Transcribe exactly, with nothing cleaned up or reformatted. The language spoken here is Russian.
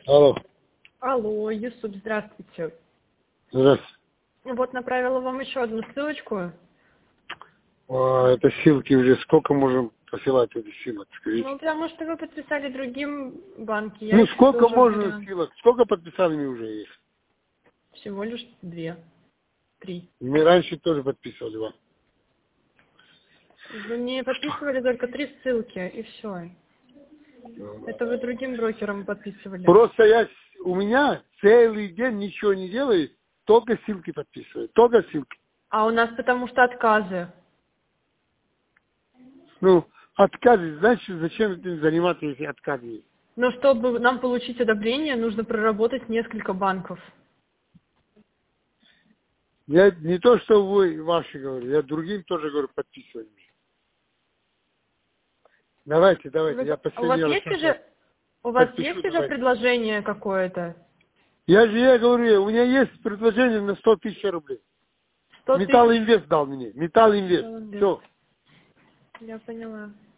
Алло. Алло, Юсуп, здравствуйте. Здравствуйте. Вот направила вам еще одну ссылочку. А, это ссылки уже сколько можем посылать эти ссылок, скажите? Ну, потому что вы подписали другим банки. Я Ну ищу сколько тоже можно вариант. ссылок? Сколько подписали уже есть? Всего лишь две, три. Мы раньше тоже подписывали вам. Вы мне подписывали только три ссылки, и все. Это вы другим брокером подписывали. Просто я, с- у меня целый день ничего не делаю, только ссылки подписываю, только ссылки. А у нас потому что отказы. Ну, отказы, значит, зачем этим заниматься, если отказы есть? Но чтобы нам получить одобрение, нужно проработать несколько банков. Я не то, что вы ваши говорю, я другим тоже говорю, подписывай. Давайте, давайте, Вы- я У вас последний раз есть сейчас уже, у вас подпишу, есть уже давайте. предложение какое-то? Я же я говорю, у меня есть предложение на сто тысяч рублей. Сто Металл тысяч? Инвест дал мне. Металл Инвест. Молодец. Все. Я поняла.